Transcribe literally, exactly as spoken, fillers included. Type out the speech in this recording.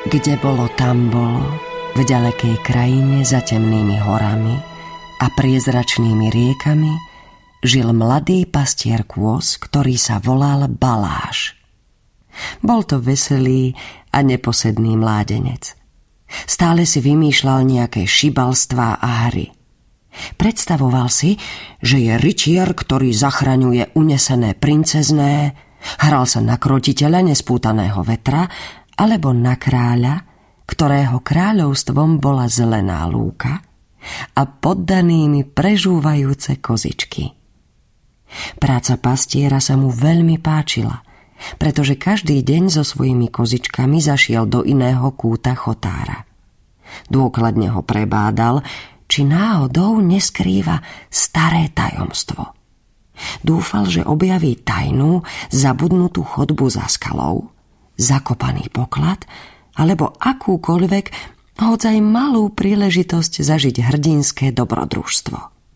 Kde bolo, tam bolo, v ďalekej krajine za temnými horami a priezračnými riekami žil mladý pastier kôz, ktorý sa volal Baláš. Bol to veselý a neposedný mládenec. Stále si vymýšľal nejaké šibalstvá a hry. Predstavoval si, že je rytier, ktorý zachraňuje unesené princezné, hral sa na krotiteľa nespútaného vetra alebo na kráľa, ktorého kráľovstvom bola zelená lúka a poddanými prežúvajúce kozičky. Práca pastiera sa mu veľmi páčila, pretože každý deň so svojimi kozičkami zašiel do iného kúta chotára. Dôkladne ho prebádal, či náhodou neskrýva staré tajomstvo. Dúfal, že objaví tajnú, zabudnutú chodbu za skalou, zakopaný poklad, alebo akúkoľvek, hoď aj malú príležitosť zažiť hrdinské dobrodružstvo.